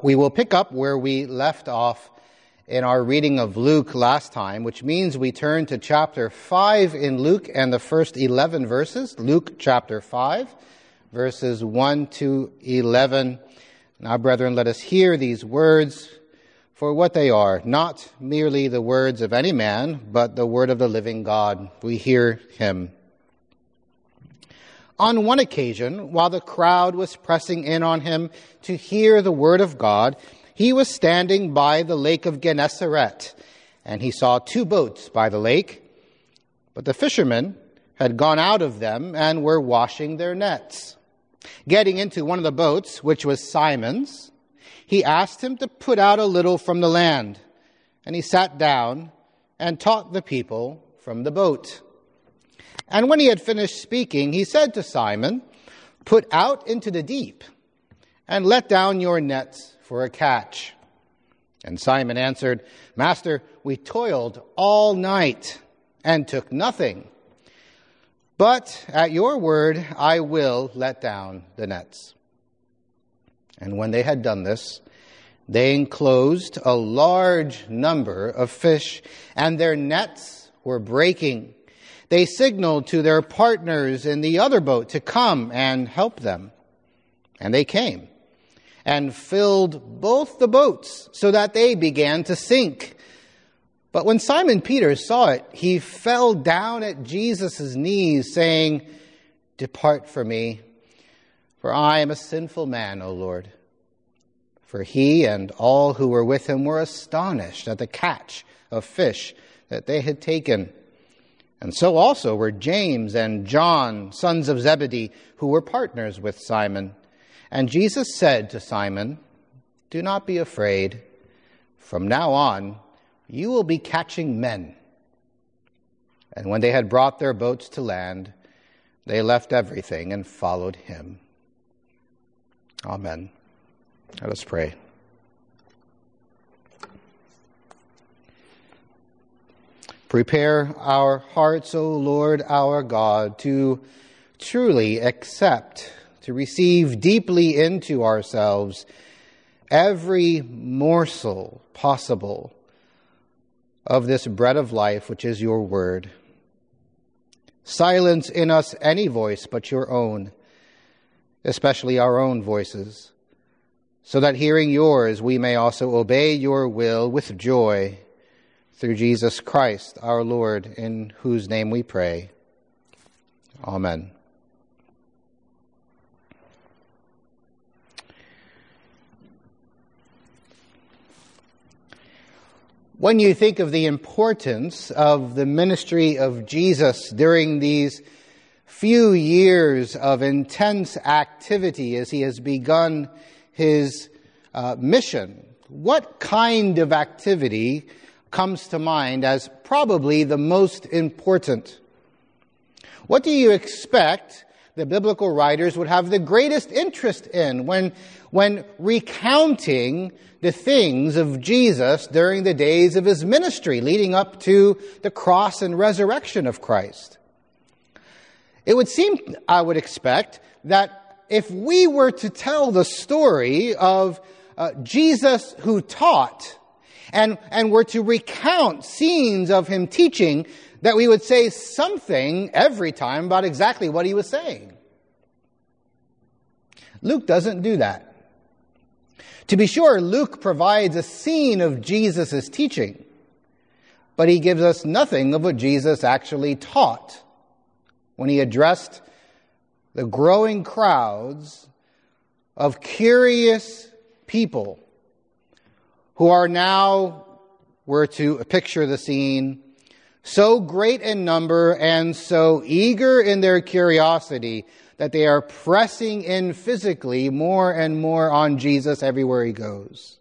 We will pick up where we left off in our reading of Luke last time, which means we turn to chapter 5 in Luke and the first 11 verses. Luke chapter 5, verses 1 to 11. Now, brethren, let us hear these words for what they are, not merely the words of any man, but the word of the living God. We hear him. On one occasion, while the crowd was pressing in on him to hear the word of God, he was standing by the lake of Gennesaret, and he saw 2 boats by the lake, but the fishermen had gone out of them and were washing their nets. Getting into one of the boats, which was Simon's, he asked him to put out a little from the land, and he sat down and taught the people from the boat. And when he had finished speaking, he said to Simon, "Put out into the deep and let down your nets for a catch." And Simon answered, "Master, we toiled all night and took nothing. But at your word, I will let down the nets." And when they had done this, they enclosed a large number of fish, and their nets were breaking. They signaled to their partners in the other boat to come and help them. And they came and filled both the boats so that they began to sink. But when Simon Peter saw it, he fell down at Jesus' knees, saying, "Depart from me, for I am a sinful man, O Lord." For he and all who were with him were astonished at the catch of fish that they had taken. And so also were James and John, sons of Zebedee, who were partners with Simon. And Jesus said to Simon, "Do not be afraid. From now on, you will be catching men." And when they had brought their boats to land, they left everything and followed him. Amen. Let us pray. Prepare our hearts, O Lord our God, to truly accept, to receive deeply into ourselves every morsel possible of this bread of life, which is your word. Silence in us any voice but your own, especially our own voices, so that hearing yours we may also obey your will with joy, through Jesus Christ our Lord, in whose name we pray. Amen. When you think of the importance of the ministry of Jesus during these few years of intense activity as he has begun his mission, what kind of activity comes to mind as probably the most important? What do you expect the biblical writers would have the greatest interest in when recounting the things of Jesus during the days of his ministry leading up to the cross and resurrection of Christ? It would seem, I would expect, that if we were to tell the story of Jesus who taught, and were to recount scenes of him teaching, that we would say something every time about exactly what he was saying. Luke doesn't do that. To be sure, Luke provides a scene of Jesus' teaching, but he gives us nothing of what Jesus actually taught when he addressed the growing crowds of curious people who are now, were to picture the scene, so great in number and so eager in their curiosity that they are pressing in physically more and more on Jesus everywhere he goes.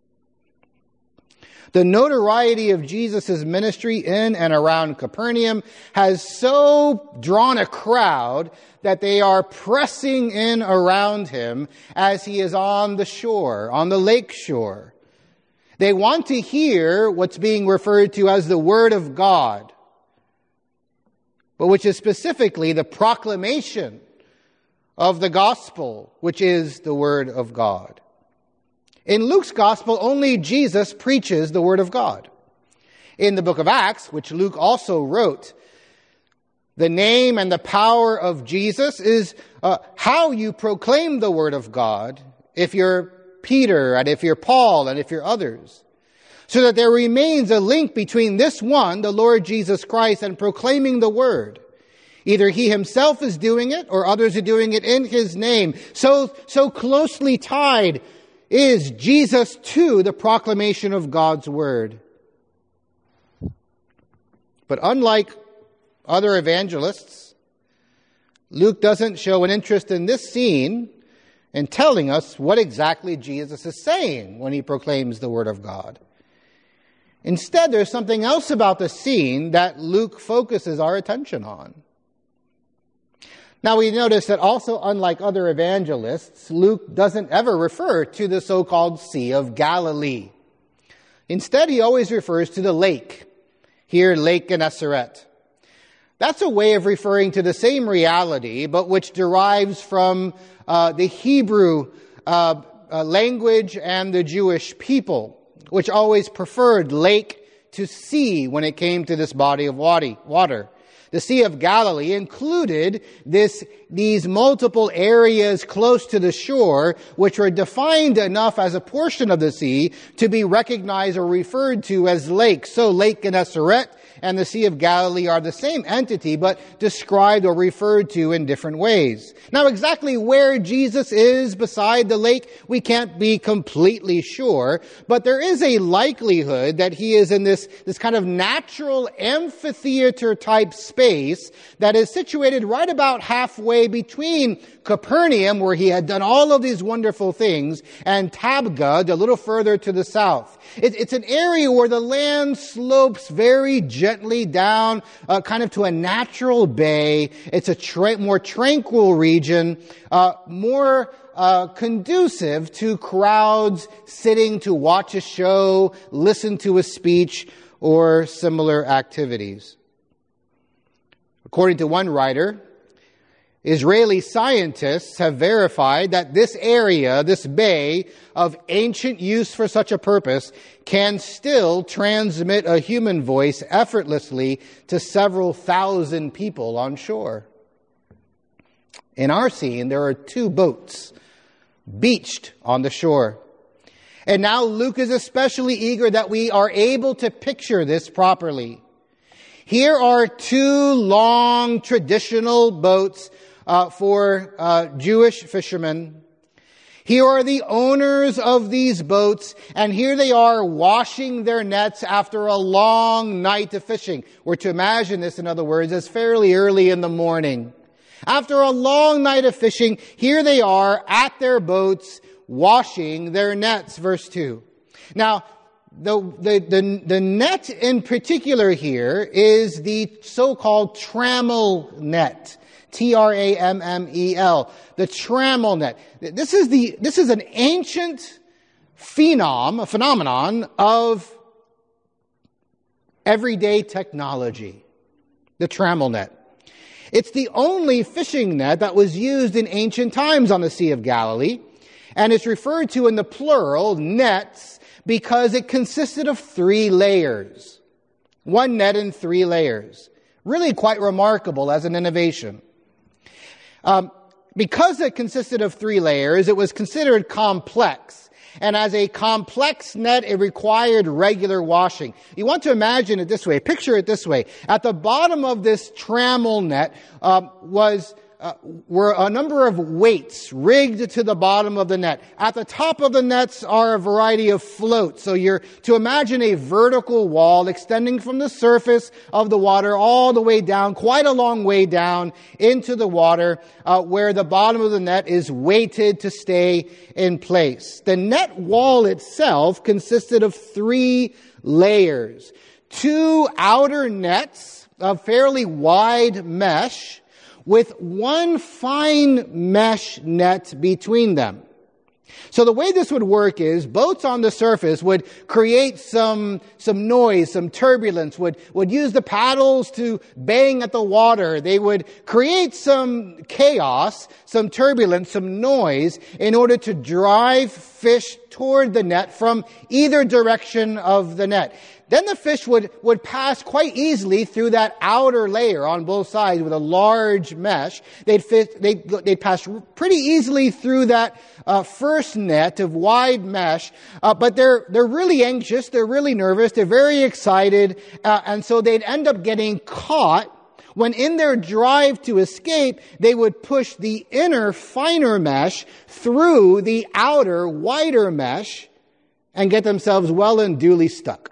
The notoriety of Jesus' ministry in and around Capernaum has so drawn a crowd that they are pressing in around him as he is on the shore, on the lake shore. They want to hear what's being referred to as the Word of God, but which is specifically the proclamation of the gospel, which is the Word of God. In Luke's gospel, only Jesus preaches the word of God. In the book of Acts, which Luke also wrote, the name and the power of Jesus is how you proclaim the word of God, if you're Peter and if you're Paul and if you're others. So that there remains a link between this one, the Lord Jesus Christ, and proclaiming the word. Either he himself is doing it or others are doing it in his name. So closely tied is Jesus to the proclamation of God's word. But unlike other evangelists, Luke doesn't show an interest in this scene in telling us what exactly Jesus is saying when he proclaims the word of God. Instead, there's something else about the scene that Luke focuses our attention on. Now we notice that also, unlike other evangelists, Luke doesn't ever refer to the so-called Sea of Galilee. Instead, he always refers to the lake. Here, Lake Gennesaret. That's a way of referring to the same reality, but which derives from the Hebrew language and the Jewish people, which always preferred lake to sea when it came to this body of water. The Sea of Galilee included these multiple areas close to the shore, which were defined enough as a portion of the sea to be recognized or referred to as lakes. So Lake Gennesaret and the Sea of Galilee are the same entity, but described or referred to in different ways. Now, exactly where Jesus is beside the lake, we can't be completely sure, but there is a likelihood that he is in this kind of natural amphitheater type space that is situated right about halfway between Capernaum, where he had done all of these wonderful things, and Tabgha, a little further to the south. It's an area where the land slopes very gently down, kind of to a natural bay. It's a more tranquil region, more conducive to crowds sitting to watch a show, listen to a speech, or similar activities. According to one writer, Israeli scientists have verified that this area, this bay of ancient use for such a purpose, can still transmit a human voice effortlessly to several thousand people on shore. In our scene, there are 2 boats beached on the shore. And now Luke is especially eager that we are able to picture this properly. Here are 2 long traditional boats for Jewish fishermen. Here are the owners of these boats, and here they are washing their nets after a long night of fishing. We're to imagine this, in other words, as fairly early in the morning. After a long night of fishing, here they are at their boats washing their nets, verse 2. Now, the net in particular here is the so-called trammel net. Trammel, the trammel net. This is an ancient phenomenon of everyday technology. The trammel net. It's the only fishing net that was used in ancient times on the Sea of Galilee, and it's referred to in the plural, nets, because it consisted of 3 layers. 1 net in 3 layers. Really quite remarkable as an innovation. Because it consisted of 3 layers, it was considered complex. And as a complex net, it required regular washing. You want to imagine it this way, picture it this way. At the bottom of this trammel net were a number of weights rigged to the bottom of the net. At the top of the nets are a variety of floats. So you're to imagine a vertical wall extending from the surface of the water all the way down, quite a long way down into the water, where the bottom of the net is weighted to stay in place. The net wall itself consisted of 3 layers. 2 outer nets of fairly wide mesh, with 1 fine mesh net between them. So the way this would work is boats on the surface would create some noise, some turbulence, would use the paddles to bang at the water. They would create some chaos, some turbulence, some noise in order to drive fish toward the net from either direction of the net. Then the fish would pass quite easily through that outer layer on both sides with a large mesh. They'd pass pretty easily through that first net of wide mesh, but they're really anxious, they're really nervous, they're very excited, and so they'd end up getting caught when in their drive to escape, they would push the inner, finer mesh through the outer, wider mesh and get themselves well and duly stuck.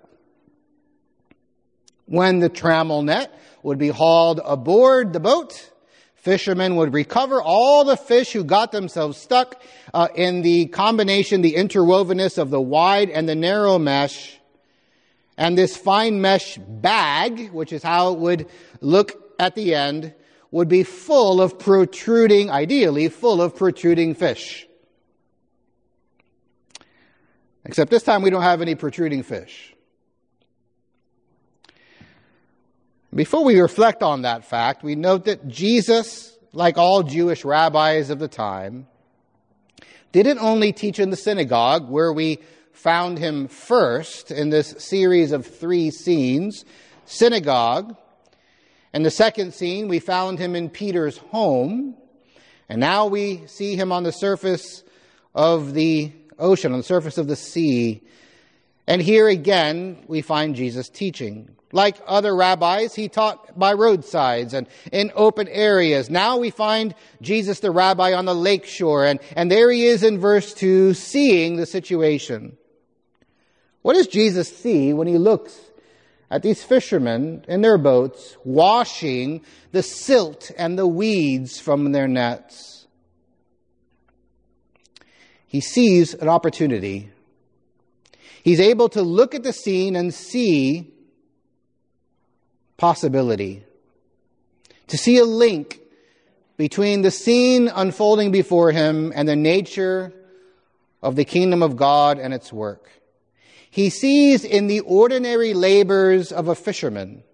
When the trammel net would be hauled aboard the boat, fishermen would recover all the fish who got themselves stuck in the combination, the interwovenness of the wide and the narrow mesh. And this fine mesh bag, which is how it would look at the end, would be full of protruding, ideally full of protruding fish. Except this time we don't have any protruding fish. Before we reflect on that fact, we note that Jesus, like all Jewish rabbis of the time, didn't only teach in the synagogue, where we found him first in this series of 3 scenes, synagogue. In the second scene, we found him in Peter's home. And now we see him on the surface of the ocean, on the surface of the sea. And here again, we find Jesus teaching. Like other rabbis, he taught by roadsides and in open areas. Now we find Jesus the rabbi on the lake shore, and there he is in verse 2, seeing the situation. What does Jesus see when he looks at these fishermen in their boats washing the silt and the weeds from their nets? He sees an opportunity. He's able to look at the scene and see possibility, to see a link between the scene unfolding before him and the nature of the kingdom of God and its work. He sees in the ordinary labors of a fisherman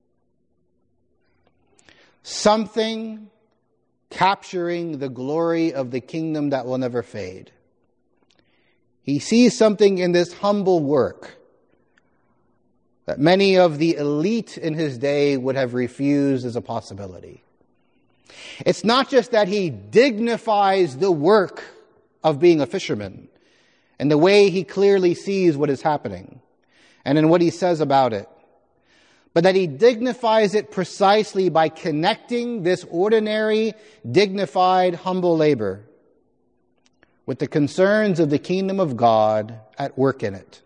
something capturing the glory of the kingdom that will never fade. He sees something in this humble work that many of the elite in his day would have refused as a possibility. It's not just that he dignifies the work of being a fisherman and the way he clearly sees what is happening and in what he says about it, but that he dignifies it precisely by connecting this ordinary, dignified, humble labor with the concerns of the kingdom of God at work in it.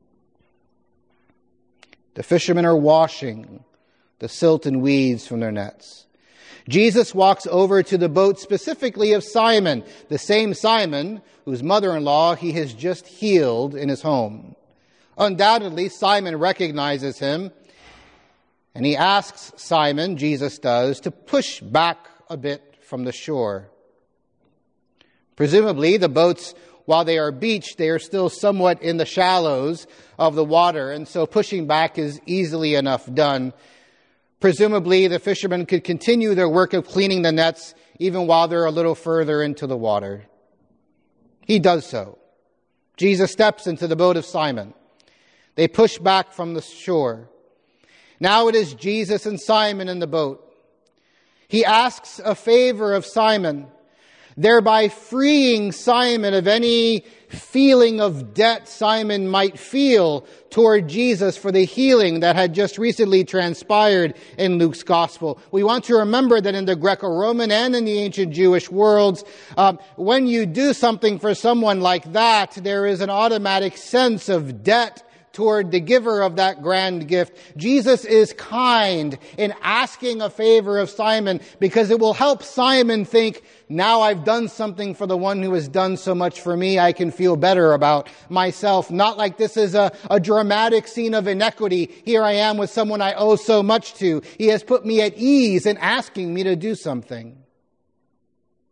The fishermen are washing the silt and weeds from their nets. Jesus walks over to the boat specifically of Simon, the same Simon whose mother-in-law he has just healed in his home. Undoubtedly, Simon recognizes him, and he asks Simon, Jesus does, to push back a bit from the shore. Presumably, the boats, while they are beached, they are still somewhat in the shallows of the water, and so pushing back is easily enough done. Presumably, the fishermen could continue their work of cleaning the nets even while they're a little further into the water. He does so. Jesus steps into the boat of Simon. They push back from the shore. Now it is Jesus and Simon in the boat. He asks a favor of Simon, thereby freeing Simon of any feeling of debt Simon might feel toward Jesus for the healing that had just recently transpired in Luke's gospel. We want to remember that in the Greco-Roman and in the ancient Jewish worlds, when you do something for someone like that, there is an automatic sense of debt toward the giver of that grand gift. Jesus is kind in asking a favor of Simon because it will help Simon think, now I've done something for the one who has done so much for me, I can feel better about myself. Not like this is a dramatic scene of inequity. Here I am with someone I owe so much to. He has put me at ease in asking me to do something.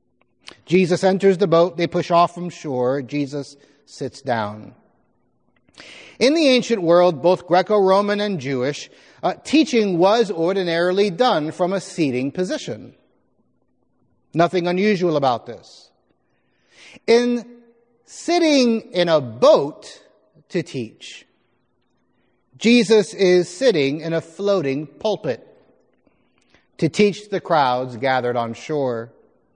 Jesus enters the boat. They push off from shore. Jesus sits down. In the ancient world, both Greco-Roman and Jewish, teaching was ordinarily done from a seating position. Nothing unusual about this. In sitting in a boat to teach, Jesus is sitting in a floating pulpit to teach the crowds gathered on shore.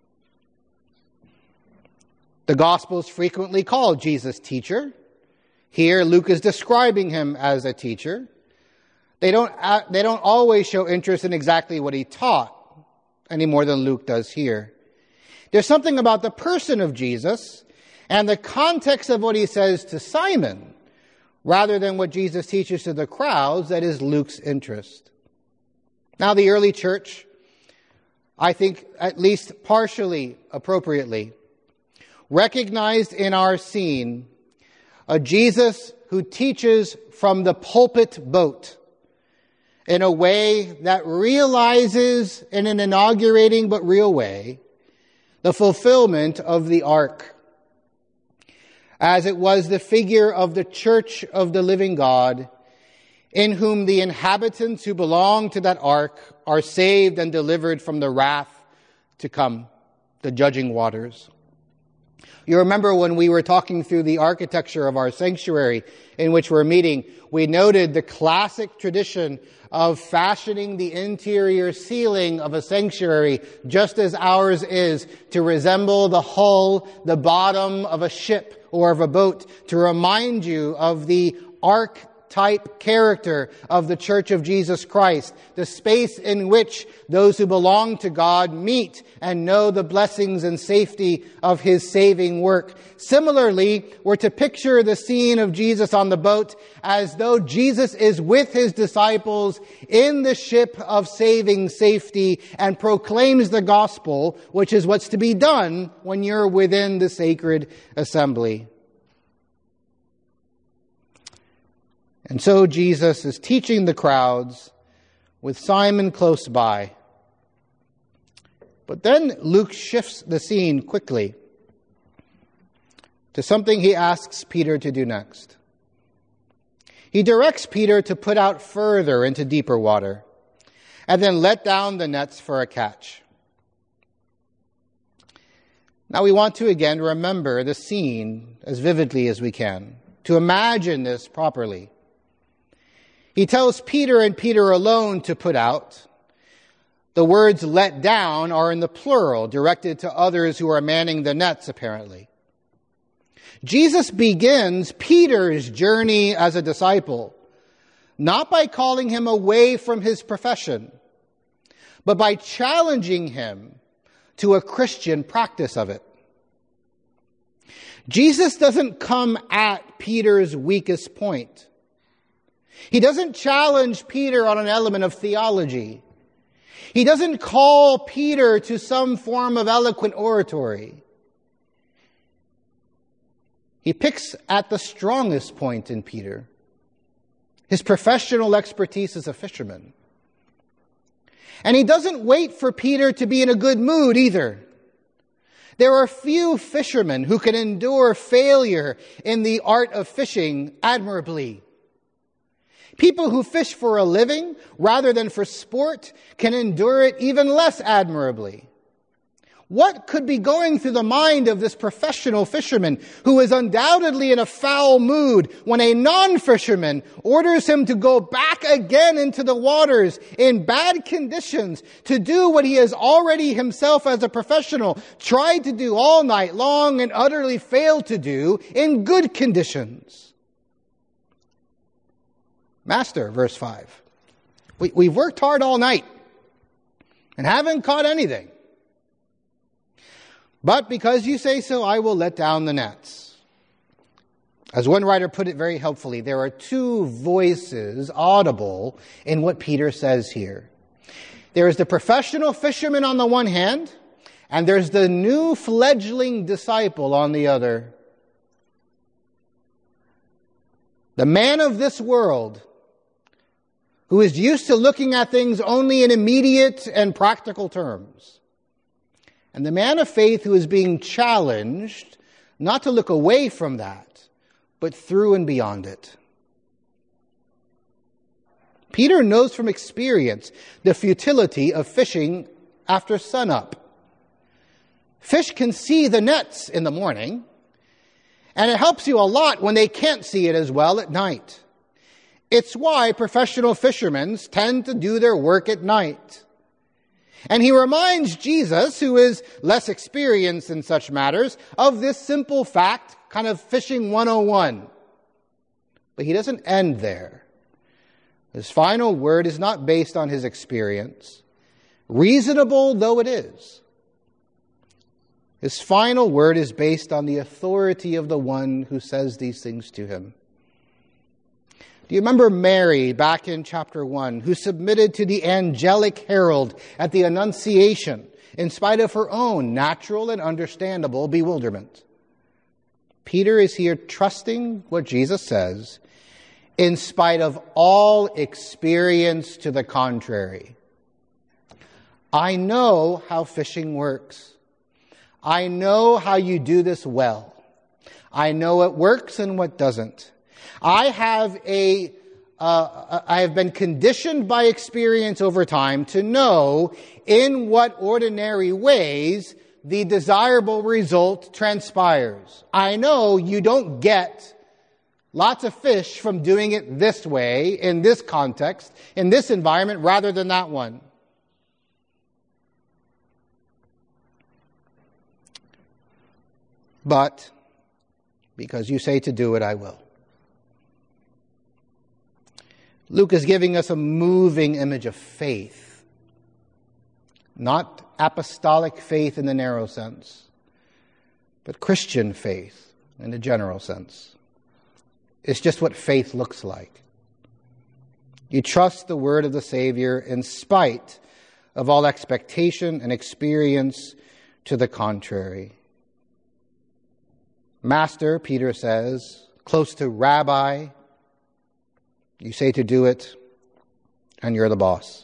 The Gospels frequently call Jesus teacher. Here, Luke is describing him as a teacher. They don't always show interest in exactly what he taught, any more than Luke does here. There's something about the person of Jesus and the context of what he says to Simon, rather than what Jesus teaches to the crowds, that is Luke's interest. Now, the early church, I think at least partially appropriately, recognized in our scene a Jesus who teaches from the pulpit boat in a way that realizes, in an inaugurating but real way, the fulfillment of the ark, as it was the figure of the church of the living God, in whom the inhabitants who belong to that ark are saved and delivered from the wrath to come, the judging waters. You remember when we were talking through the architecture of our sanctuary in which we're meeting, we noted the classic tradition of fashioning the interior ceiling of a sanctuary just as ours is, to resemble the hull, the bottom of a ship or of a boat, to remind you of the archetype character of the Church of Jesus Christ, the space in which those who belong to God meet and know the blessings and safety of his saving work. Similarly, we're to picture the scene of Jesus on the boat as though Jesus is with his disciples in the ship of saving safety and proclaims the gospel, which is what's to be done when you're within the sacred assembly. And so Jesus is teaching the crowds with Simon close by. But then Luke shifts the scene quickly to something he asks Peter to do next. He directs Peter to put out further into deeper water and then let down the nets for a catch. Now we want to again remember the scene as vividly as we can, to imagine this properly. He tells Peter and Peter alone to put out. The words let down are in the plural, directed to others who are manning the nets, apparently. Jesus begins Peter's journey as a disciple, not by calling him away from his profession, but by challenging him to a Christian practice of it. Jesus doesn't come at Peter's weakest point. He doesn't challenge Peter on an element of theology. He doesn't call Peter to some form of eloquent oratory. He picks at the strongest point in Peter, his professional expertise as a fisherman. And he doesn't wait for Peter to be in a good mood either. There are few fishermen who can endure failure in the art of fishing admirably. People who fish for a living rather than for sport can endure it even less admirably. What could be going through the mind of this professional fisherman who is undoubtedly in a foul mood when a non-fisherman orders him to go back again into the waters in bad conditions to do what he has already himself as a professional tried to do all night long and utterly failed to do in good conditions? Master, verse 5, we've worked hard all night and haven't caught anything. But because you say so, I will let down the nets. As one writer put it very helpfully, there are two voices audible in what Peter says here. There is the professional fisherman on the one hand, and there's the new fledgling disciple on the other. The man of this world, who is used to looking at things only in immediate and practical terms. And the man of faith who is being challenged not to look away from that, but through and beyond it. Peter knows from experience the futility of fishing after sunup. Fish can see the nets in the morning, and it helps you a lot when they can't see it as well at night. It's why professional fishermen tend to do their work at night. And he reminds Jesus, who is less experienced in such matters, of this simple fact, kind of fishing 101. But he doesn't end there. His final word is not based on his experience, reasonable though it is. His final word is based on the authority of the one who says these things to him. Do you remember Mary back in chapter 1, who submitted to the angelic herald at the Annunciation in spite of her own natural and understandable bewilderment? Peter is here trusting what Jesus says in spite of all experience to the contrary. I know how fishing works. I know how you do this well. I know what works and what doesn't. I have been conditioned by experience over time to know in what ordinary ways the desirable result transpires. I know you don't get lots of fish from doing it this way, in this context, in this environment, rather than that one. But because you say to do it, I will. Luke is giving us a moving image of faith, not apostolic faith in the narrow sense, but Christian faith in the general sense. It's just what faith looks like. You trust the word of the Savior in spite of all expectation and experience to the contrary. Master, Peter says, close to Rabbi, you say to do it, and you're the boss.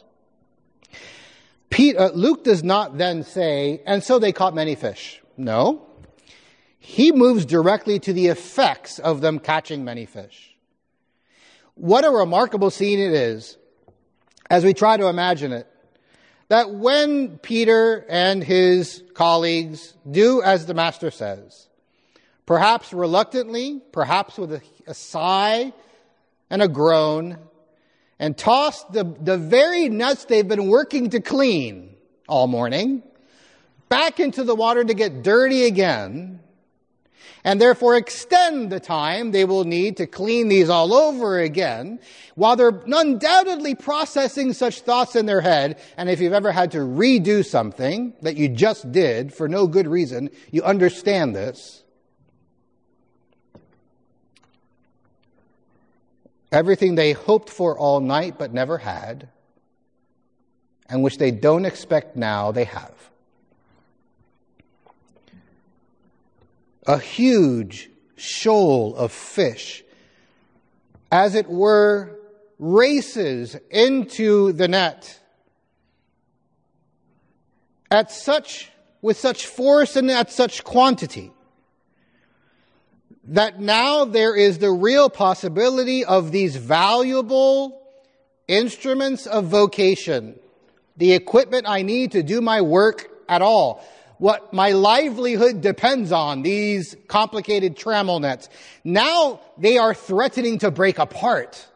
Luke does not then say, and so they caught many fish. No. He moves directly to the effects of them catching many fish. What a remarkable scene it is, as we try to imagine it, that when Peter and his colleagues do as the Master says, perhaps reluctantly, perhaps with a sigh and a groan, and toss the very nets they've been working to clean all morning back into the water to get dirty again, and therefore extend the time they will need to clean these all over again, while they're undoubtedly processing such thoughts in their head. And if you've ever had to redo something that you just did for no good reason, you understand this. Everything they hoped for all night but never had, and which they don't expect now, they have. A huge shoal of fish, as it were, races into the net with such force and at such quantity, that now there is the real possibility of these valuable instruments of vocation, the equipment I need to do my work at all, what my livelihood depends on, these complicated trammel nets. Now they are threatening to break apart,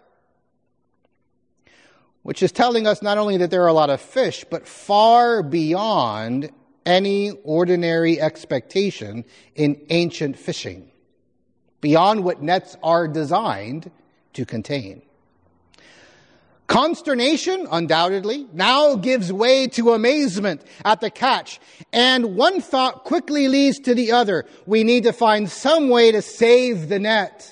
which is telling us not only that there are a lot of fish, but far beyond any ordinary expectation in ancient fishing, beyond what nets are designed to contain. Consternation, undoubtedly, now gives way to amazement at the catch. And one thought quickly leads to the other. We need to find some way to save the net.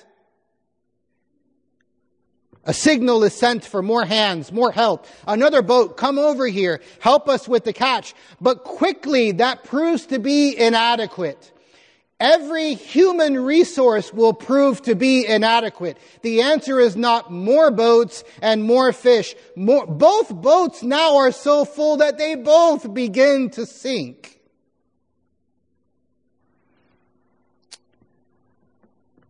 A signal is sent for more hands, more help. Another boat, come over here, help us with the catch. But quickly that proves to be inadequate. Every human resource will prove to be inadequate. The answer is not more boats and more fish. Both boats now are so full that they both begin to sink.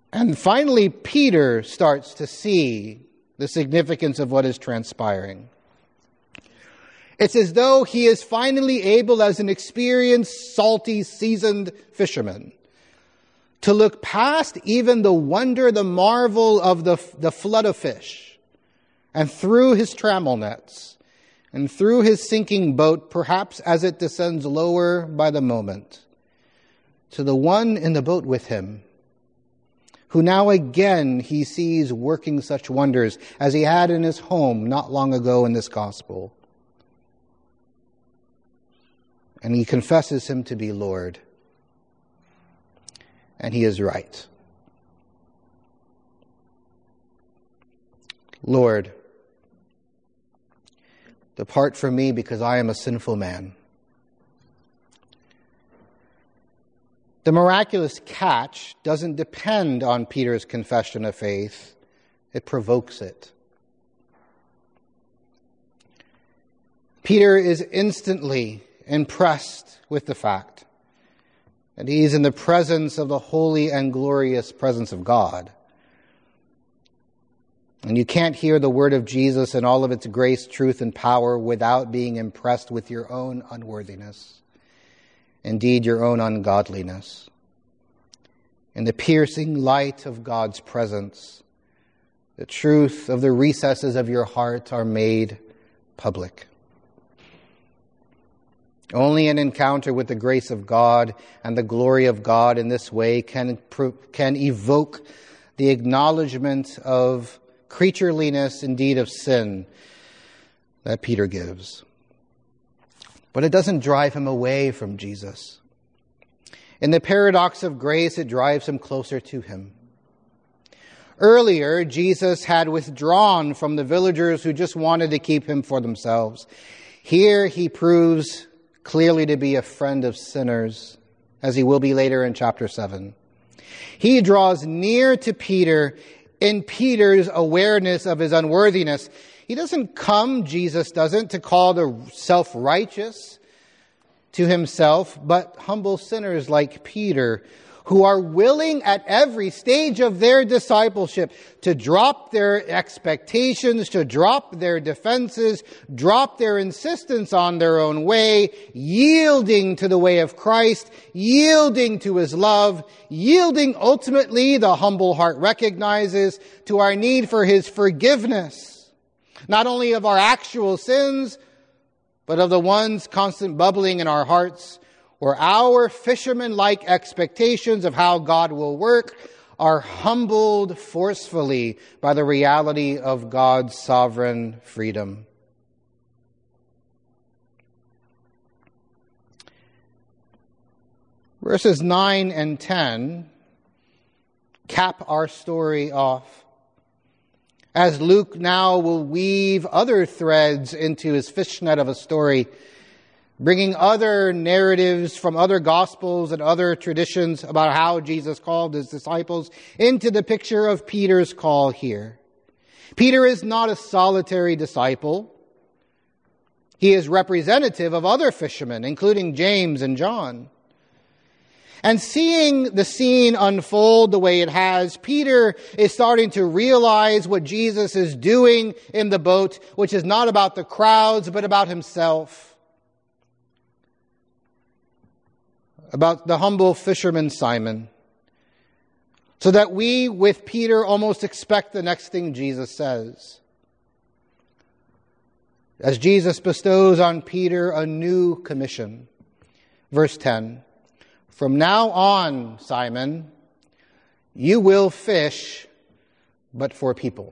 And finally, Peter starts to see the significance of what is transpiring. It's as though he is finally able, as an experienced, salty, seasoned fisherman, to look past even the wonder, the marvel of the flood of fish, and through his trammel nets, and through his sinking boat, perhaps as it descends lower by the moment, to the one in the boat with him, who now again he sees working such wonders as he had in his home not long ago in this gospel. And he confesses him to be Lord. And he is right. Lord, depart from me because I am a sinful man. The miraculous catch doesn't depend on Peter's confession of faith. It provokes it. Peter is instantly impressed with the fact that he is in the presence of the holy and glorious presence of God. And you can't hear the word of Jesus in all of its grace, truth, and power without being impressed with your own unworthiness. Indeed, your own ungodliness. In the piercing light of God's presence, the truth of the recesses of your heart are made public. Only an encounter with the grace of God and the glory of God in this way can evoke the acknowledgement of creatureliness, indeed of sin, that Peter gives. But it doesn't drive him away from Jesus. In the paradox of grace, it drives him closer to him. Earlier, Jesus had withdrawn from the villagers who just wanted to keep him for themselves. Here he proves clearly to be a friend of sinners, as he will be later in chapter 7. He draws near to Peter in Peter's awareness of his unworthiness. He doesn't come, Jesus doesn't, to call the self-righteous to himself, but humble sinners like Peter, who are willing at every stage of their discipleship to drop their expectations, to drop their defenses, drop their insistence on their own way, yielding to the way of Christ, yielding to his love, yielding ultimately, the humble heart recognizes, to our need for his forgiveness, not only of our actual sins, but of the ones constant bubbling in our hearts, where our fisherman-like expectations of how God will work are humbled forcefully by the reality of God's sovereign freedom. Verses 9 and 10 cap our story off, as Luke now will weave other threads into his fishnet of a story, bringing other narratives from other gospels and other traditions about how Jesus called his disciples into the picture of Peter's call here. Peter is not a solitary disciple. He is representative of other fishermen, including James and John. And seeing the scene unfold the way it has, Peter is starting to realize what Jesus is doing in the boat, which is not about the crowds, but about himself. About the humble fisherman Simon, so that we, with Peter, almost expect the next thing Jesus says. As Jesus bestows on Peter a new commission. Verse 10, "From now on, Simon, you will fish, but for people."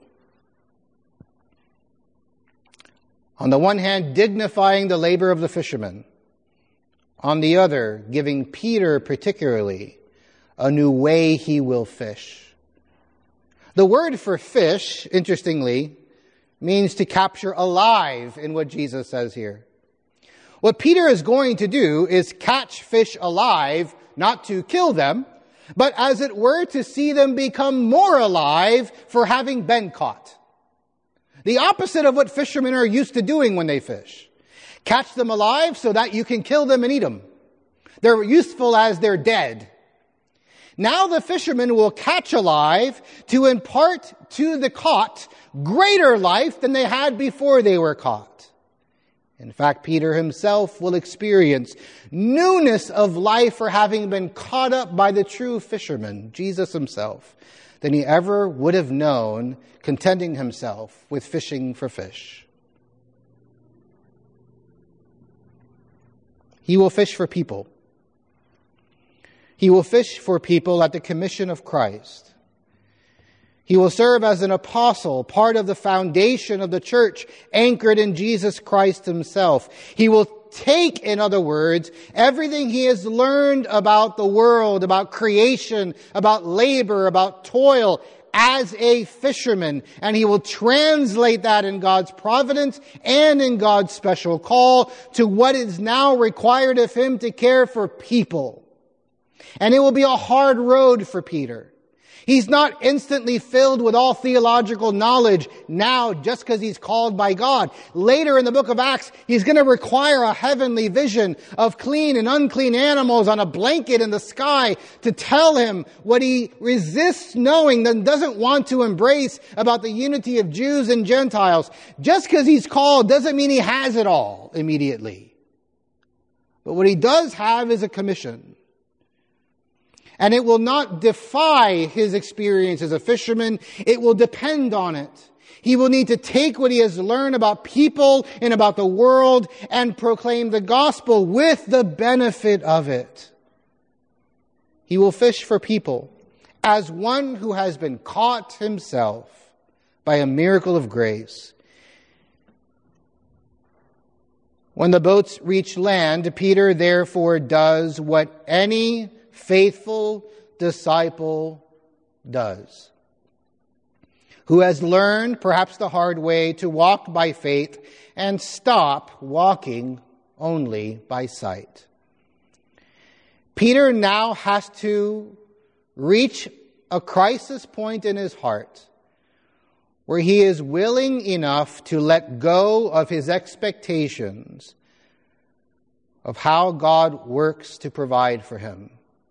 On the one hand, dignifying the labor of the fishermen. On the other, giving Peter particularly a new way he will fish. The word for fish, interestingly, means to capture alive in what Jesus says here. What Peter is going to do is catch fish alive, not to kill them, but as it were to see them become more alive for having been caught. The opposite of what fishermen are used to doing when they fish. Catch them alive so that you can kill them and eat them. They're useful as they're dead. Now the fishermen will catch alive to impart to the caught greater life than they had before they were caught. In fact, Peter himself will experience newness of life for having been caught up by the true fisherman, Jesus himself, than he ever would have known contenting himself with fishing for fish. He will fish for people. He will fish for people at the commission of Christ. He will serve as an apostle, part of the foundation of the church, anchored in Jesus Christ himself. He will take, in other words, everything he has learned about the world, about creation, about labor, about toil, as a fisherman, and he will translate that in God's providence and in God's special call to what is now required of him to care for people. And it will be a hard road for Peter. He's not instantly filled with all theological knowledge now just because he's called by God. Later in the book of Acts, he's going to require a heavenly vision of clean and unclean animals on a blanket in the sky to tell him what he resists knowing and doesn't want to embrace about the unity of Jews and Gentiles. Just because he's called doesn't mean he has it all immediately. But what he does have is a commission. And it will not defy his experience as a fisherman. It will depend on it. He will need to take what he has learned about people and about the world and proclaim the gospel with the benefit of it. He will fish for people as one who has been caught himself by a miracle of grace. When the boats reach land, Peter therefore does what any faithful disciple does, who has learned, perhaps the hard way, to walk by faith and stop walking only by sight. Peter now has to reach a crisis point in his heart where he is willing enough to let go of his expectations of how God works to provide for him.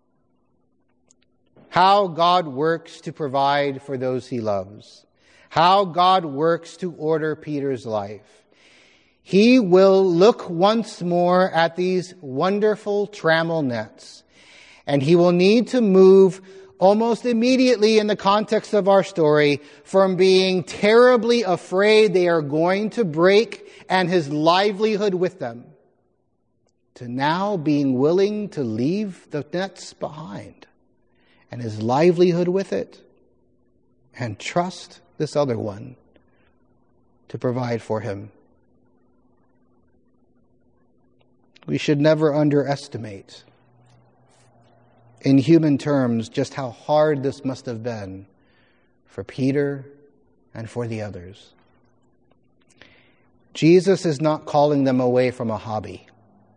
How God works to provide for those he loves. How God works to order Peter's life. He will look once more at these wonderful trammel nets, and he will need to move almost immediately in the context of our story from being terribly afraid they are going to break and his livelihood with them to now being willing to leave the nets behind and his livelihood with it, and trust this other one to provide for him. We should never underestimate, in human terms, just how hard this must have been for Peter and for the others. Jesus is not calling them away from a hobby.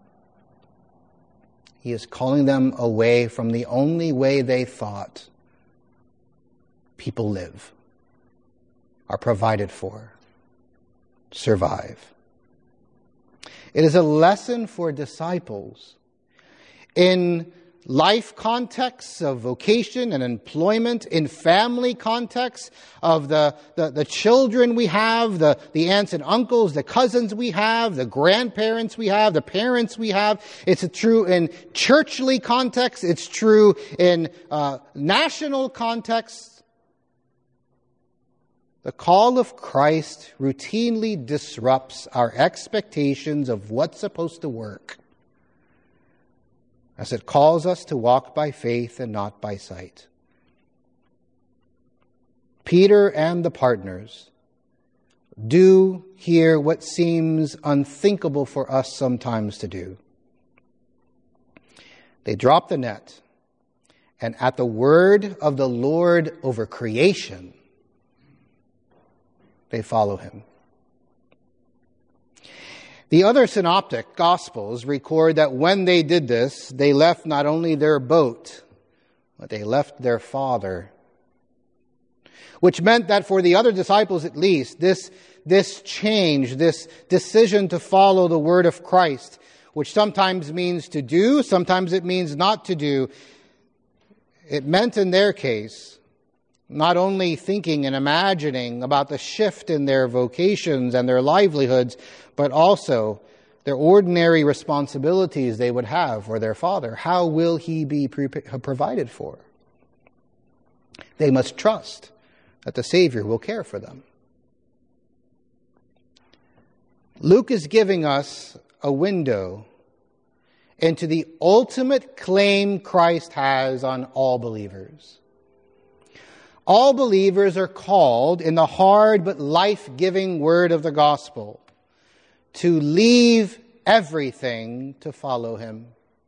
He is calling them away from the only way they thought people live, are provided for, survive. It is a lesson for disciples in life contexts of vocation and employment, in family contexts of the children we have, the aunts and uncles, the cousins we have, the grandparents we have, the parents we have. It's true in churchly contexts. It's true in national contexts. The call of Christ routinely disrupts our expectations of what's supposed to work, as it calls us to walk by faith and not by sight. Peter and the partners do here what seems unthinkable for us sometimes to do. They drop the net, and at the word of the Lord over creation, they follow him. The other synoptic gospels record that when they did this, they left not only their boat, but they left their Father. Which meant that for the other disciples at least, this change, this decision to follow the word of Christ, which sometimes means to do, sometimes it means not to do, It meant in their case, not only thinking and imagining about the shift in their vocations and their livelihoods, but also their ordinary responsibilities they would have for their father. How will he be provided for? They must trust that the Savior will care for them. Luke is giving us a window into the ultimate claim Christ has on all believers. All believers are called in the hard but life-giving word of the gospel to leave everything to follow him.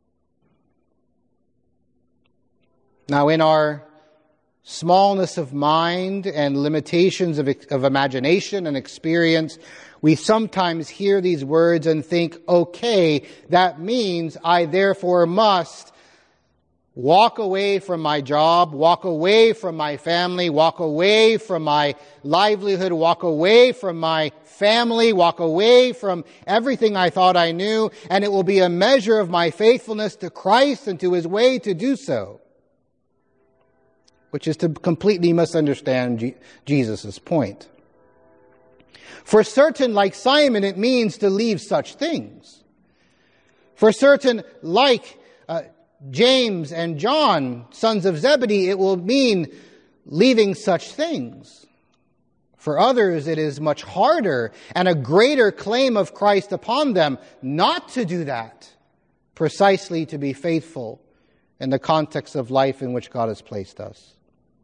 Now, in our smallness of mind and limitations of imagination and experience, we sometimes hear these words and think, okay, that means I therefore must walk away from my job, walk away from my family, walk away from my livelihood, walk away from my family, walk away from everything I thought I knew, and it will be a measure of my faithfulness to Christ and to his way to do so. Which is to completely misunderstand Jesus' point. For certain, like Simon, it means to leave such things. For certain, like James and John, sons of Zebedee, it will mean leaving such things. For others, it is much harder and a greater claim of Christ upon them not to do that, precisely to be faithful in the context of life in which God has placed us.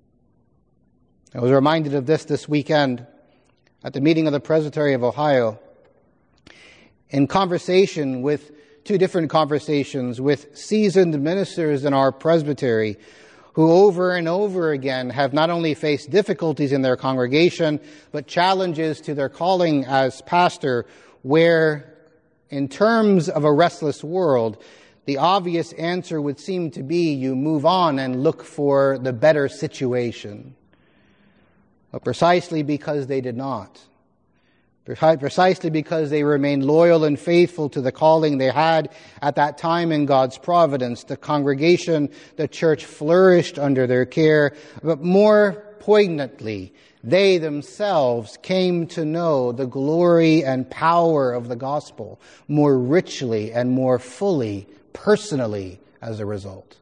I was reminded of this weekend at the meeting of the Presbytery of Ohio, in two different conversations with seasoned ministers in our presbytery who over and over again have not only faced difficulties in their congregation, but challenges to their calling as pastor, where in terms of a restless world, the obvious answer would seem to be you move on and look for the better situation. But precisely because they did not. Precisely because they remained loyal and faithful to the calling they had at that time in God's providence, the congregation, the church flourished under their care, but more poignantly, they themselves came to know the glory and power of the gospel more richly and more fully, personally, as a result.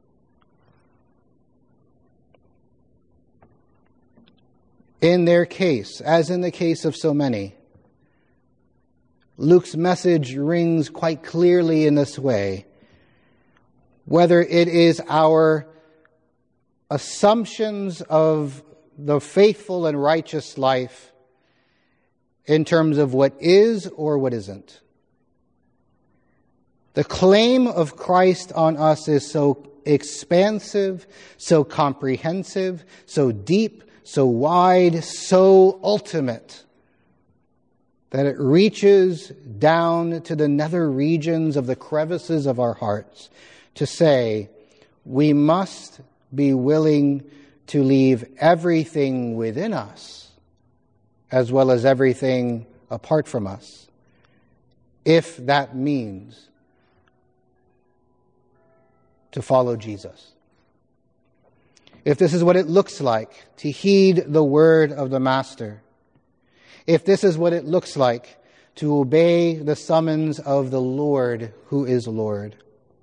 In their case, as in the case of so many, Luke's message rings quite clearly in this way. Whether it is our assumptions of the faithful and righteous life in terms of what is or what isn't. The claim of Christ on us is so expansive, so comprehensive, so deep, so wide, so ultimate, that it reaches down to the nether regions of the crevices of our hearts to say, we must be willing to leave everything within us, as well as everything apart from us, if that means to follow Jesus. If this is what it looks like to heed the word of the Master, if this is what it looks like to obey the summons of the Lord who is Lord.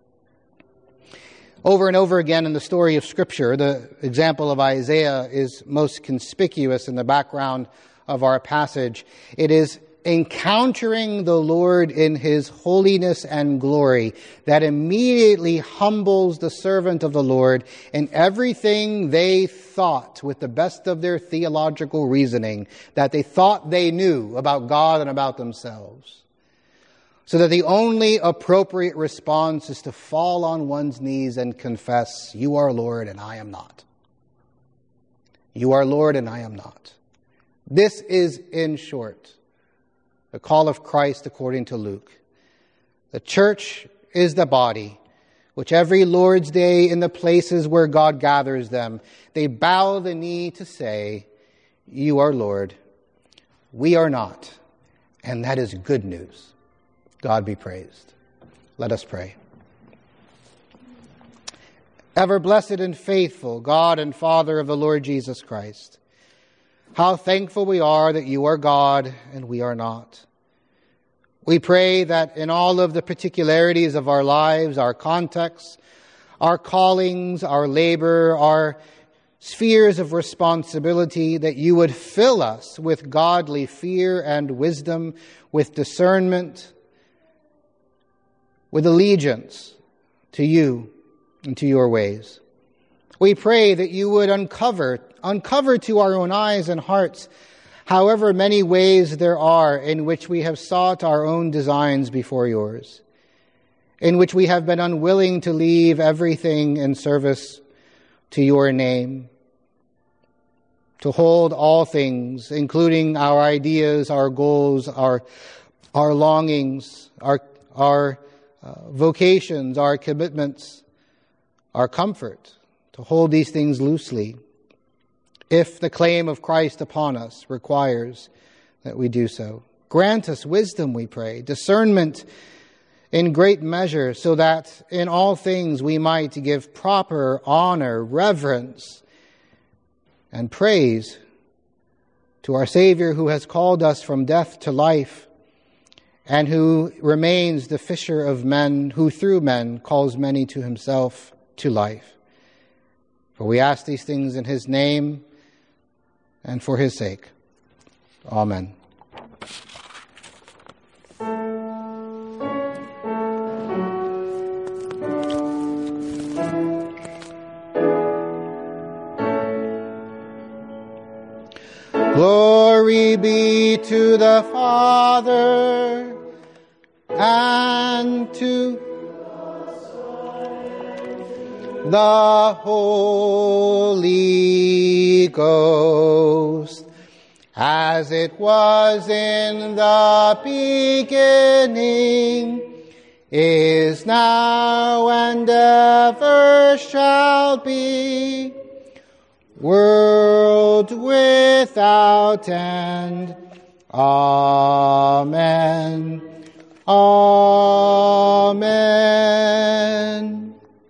Over and over again in the story of Scripture, the example of Isaiah is most conspicuous in the background of our passage. It is encountering the Lord in his holiness and glory that immediately humbles the servant of the Lord in everything they thought, with the best of their theological reasoning, that they thought they knew about God and about themselves. So that the only appropriate response is to fall on one's knees and confess, you are Lord and I am not. You are Lord and I am not. This is, in short, the call of Christ according to Luke. The church is the body, which every Lord's Day in the places where God gathers them, they bow the knee to say, you are Lord, we are not. And that is good news. God be praised. Let us pray. ever blessed and faithful God and Father of the Lord Jesus Christ, how thankful we are that you are God and we are not. We pray that in all of the particularities of our lives, our contexts, our callings, our labor, our spheres of responsibility, that you would fill us with godly fear and wisdom, with discernment, with allegiance to you and to your ways. We pray that you would uncover to our own eyes and hearts however many ways there are in which we have sought our own designs before yours, in which we have been unwilling to leave everything in service to your name, to hold all things, including our ideas, our goals, our longings, our vocations, our commitments, our comfort, to hold these things loosely, if the claim of Christ upon us requires that we do so. Grant us wisdom, we pray, discernment in great measure, so that in all things we might give proper honor, reverence, and praise to our Savior, who has called us from death to life, and who remains the fisher of men, who through men calls many to himself to life. For we ask these things in his name and for his sake. Amen. Glory be to the Father and to the Holy Ghost, as it was in the beginning, is now, and ever shall be, world without end. Amen. Amen.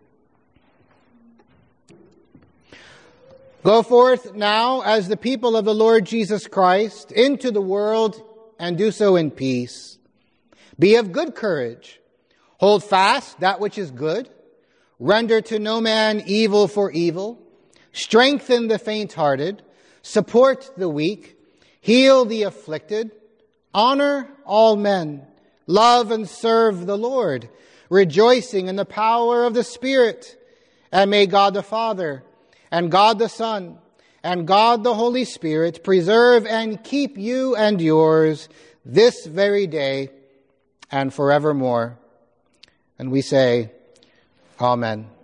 Go forth now as the people of the Lord Jesus Christ into the world, and do so in peace. Be of good courage. Hold fast that which is good. Render to no man evil for evil. Strengthen the faint-hearted. Support the weak. Heal the afflicted. Honor all men. Love and serve the Lord, rejoicing in the power of the Spirit. And may God the Father, and God the Son, and God the Holy Spirit preserve and keep you and yours this very day and forevermore. And we say, Amen.